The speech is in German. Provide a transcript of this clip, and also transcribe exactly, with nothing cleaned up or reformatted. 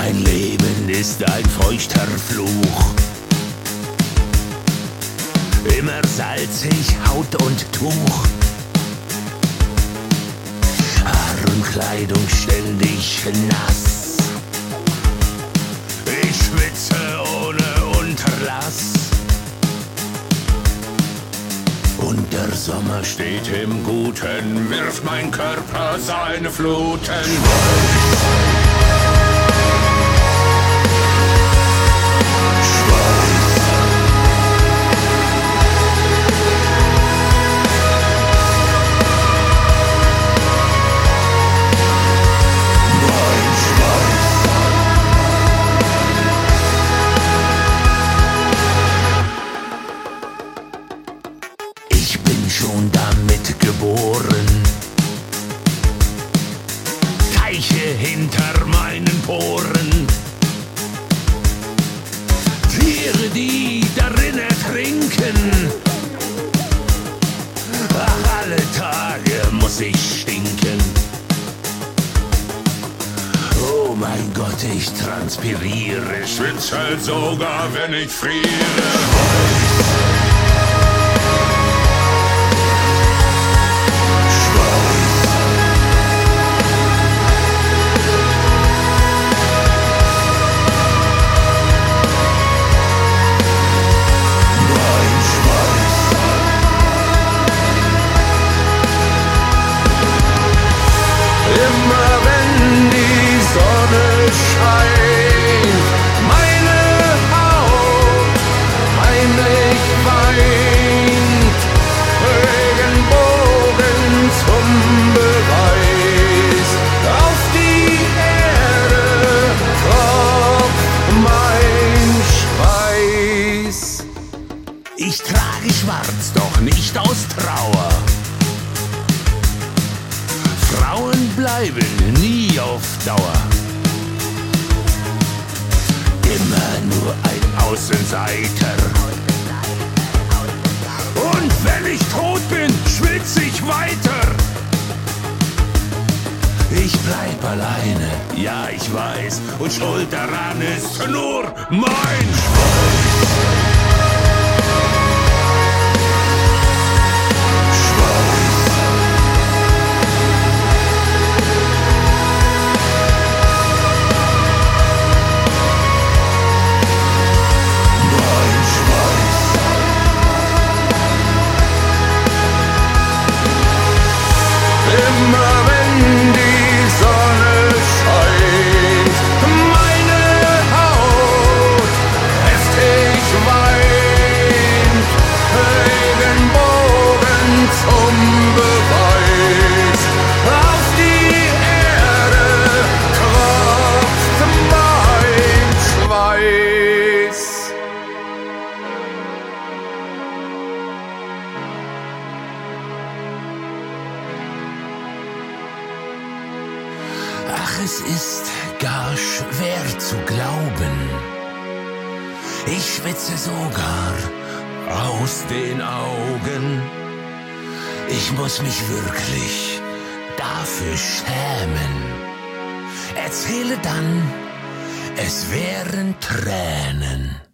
Mein Leben ist ein feuchter Fluch. Immer salzig, Haut und Tuch. Haar und Kleidung ständig nass. Ich schwitze ohne Unterlass. Und der Sommer steht im Guten, wirft mein Körper seine Fluten. Ich bin schon damit geboren. Teiche hinter meinen Poren. Tiere, die darin ertrinken. Ach, alle Tage muss ich stinken. Oh mein Gott, ich transpiriere. Schwitze sogar, wenn ich friere. Immer wenn die Sonne scheint, meine Haut heimlich weint, Regenbogen zum Beweis, auf die Erde tropft mein Schweiß. Ich trage schwarz, doch nicht aus Trauer. Frauen bleiben nie auf Dauer. Immer nur ein Außenseiter. Und wenn ich tot bin, schwitz ich weiter. Ich bleib alleine, ja ich weiß, und schuld daran ist nur mein Schweiß. Immer wenn die Sonne scheint, meine Haut heftig weint, Regenbogen zum Beweis, auf die Erde tropft mein Schweiß. Ach, es ist gar schwer zu glauben. Ich schwitze sogar aus den Augen. Ich muss mich wirklich dafür schämen. Erzähle dann, es wären Tränen.